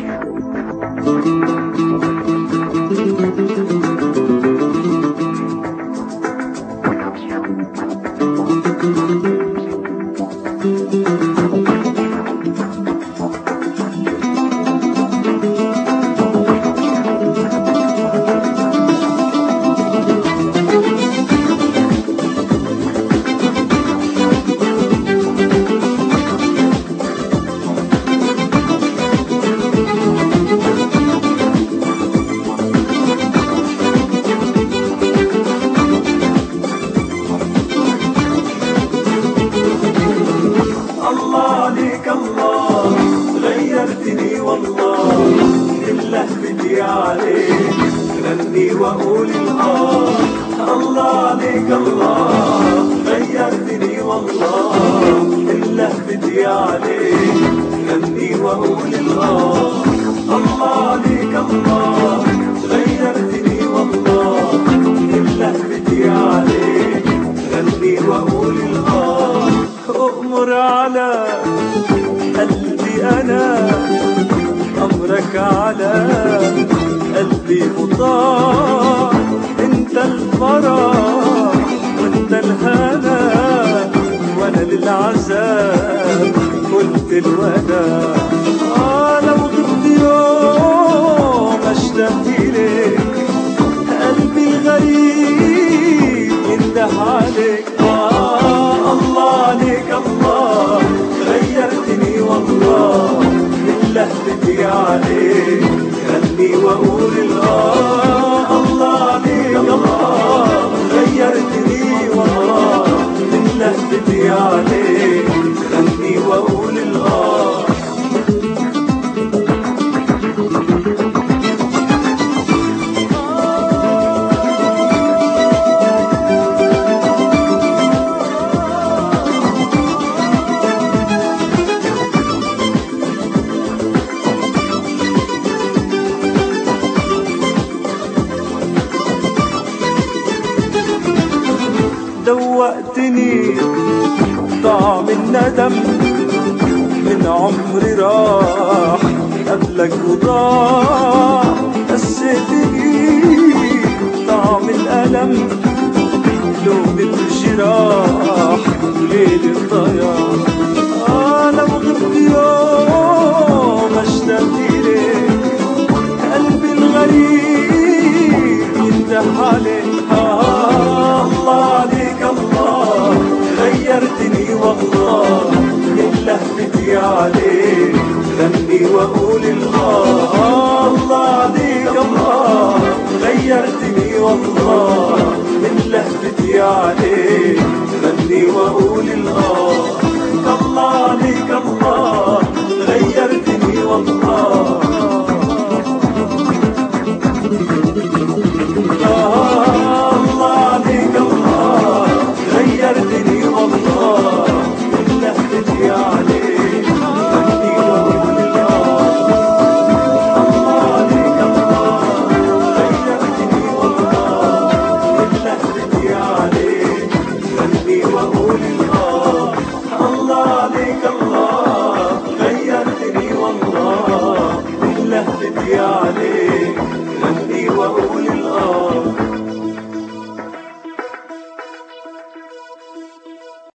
غيرتني والله إلا بدي عليك غني وأقول الله عليك الله غيرتني والله إلا بدي عليك غني وأقول الله عليك الله غيرتني والله إلا بدي عليك غني وأقول أؤمر على قلبي أنا أمرك على قلبي مطاع أنت الفرح وأنت الهنا وأنا للعذاب قلت الوداع لو غبت يوم أشتاق إليك قلبي الغريب ينده عليك الله عليك الله غيرتني والله من لهفتي عليك غني وأقول الله عليك الله غيرتني والله من لهفتي عليك غني وأقول دوقتني طعم الندم من عمري راح قبلك وضاع حسيت بيه طعم الألم لون الجراح وليل الضياع لو غبت يوم أشتاق إليك قلبي الغريب ينده عليك الله عليك الله غيرتني والله من لهفتي عليك غني وأقول الله عليك الله غيرتني والله من لهفتي عليك